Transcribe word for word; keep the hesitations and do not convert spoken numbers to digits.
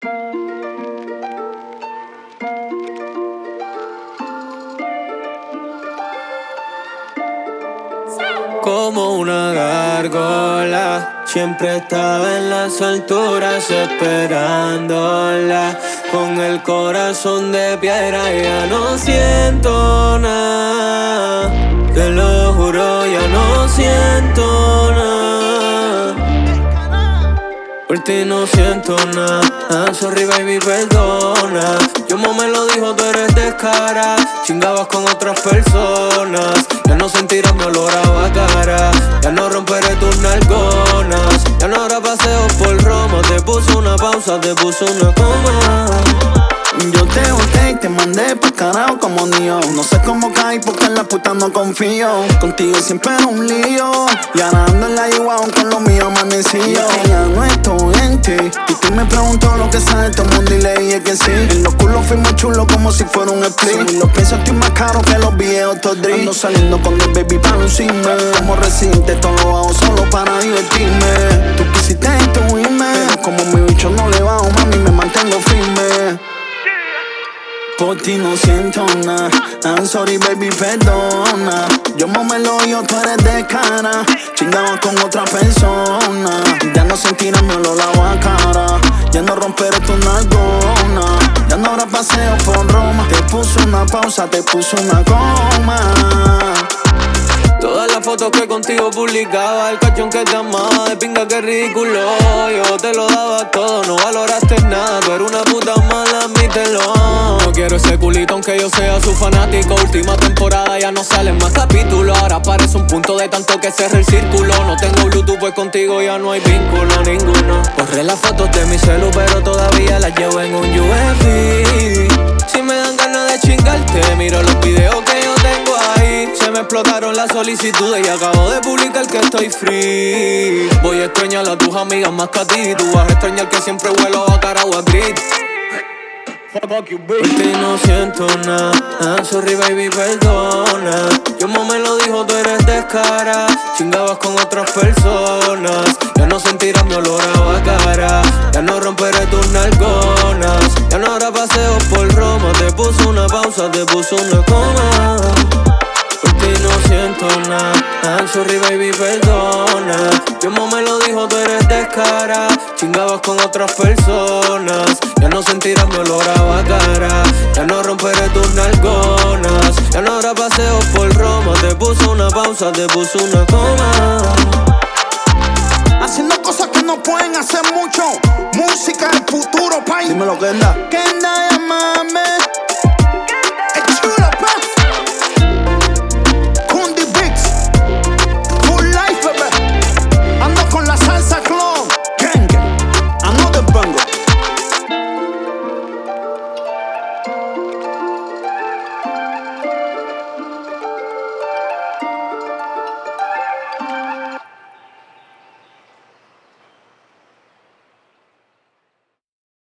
Como una gárgola, siempre estaba en las alturas esperándola. Con el corazón de piedra ya no siento nada. Te lo juro, ya no siento nada. Por ti no siento nada. Ah, sorry baby, perdona. Yo mo me lo dijo, tú eres descara. Chingabas con otras personas. Ya no sentirás mi olor a Bacara. Ya no romperé tus nalgonas. Ya no habrá paseos por Roma. Te puse una pausa, te puse una coma. Yo te boté y te mandé pa' carajo como niño. No sé cómo caí porque en la puta no confío. Contigo siempre era un lío. Y ahora ando en la igual con lo mío amanecido. Ya no estoy en ti. Y tú me preguntó lo que sabe todo el mundo y le dije que sí. En los culos fuimos chulos como si fuera un split. Y los piensos estoy más caro que los viejos todri. Ando saliendo con el baby pa' lucirme. Como residente todo lo hago solo para divertirme. Tú quisiste destruirme, pero como mi bicho no le bajo, mami, me mantengo firme. Por ti no siento nada. I'm sorry baby, perdona. Yo mo me lo yo, tú eres de cara. Chingamos con otra persona. Ya no sentirás mi olor a Bacara. Ya no romperé tu nalgona. Ya no habrá paseo por Roma. Te puse una pausa, te puse una coma. Todas las fotos que contigo publicaba, el cachón que te amaba, de pinga que ridículo. Yo te lo daba todo, no valoraste nada. Tú eres una puta mala, admítelo. No quiero ese culito aunque yo sea su fanático. Última temporada, ya no salen más capítulos. Ahora parece un punto de tanto que cerré el círculo. No tengo Bluetooth, pues contigo ya no hay vínculo ninguno. Borré las fotos de mi celu, pero todavía las llevo en un U S B. Si me dan ganas de chingarte, miro los videos que yo tengo ahí. Se me explotaron las solicitudes y acabo de publicar que estoy free. Voy a extrañar a tus amigas más que a ti. Tú vas a extrañar que siempre huelo a Bacara o a Grit. Fuck you, bitch. Por ti no siento nada. Ah, sorry baby, perdona. Yo mo me lo dijo, tú eres descara. Chingabas con otras personas. Ya no sentirás mi olor a Bacara. Ya no romperé tus nalgonas. Ya no habrá paseos por Roma. Te puse una pausa, te puse una coma. Por ti no siento nada. I'm sorry baby, perdona. Yo mo me lo dijo, tú eres descara. Chingabas con otras personas. Ya no sentirás mi olor a Bacara. Ya no romperé tus nalgonas. Ya no habrá paseos por Roma. Te puse una pausa, te puse una coma. Haciendo cosas que no pueden hacer mucho. Música del futuro, país. Dime lo que anda. Que anda, llámame.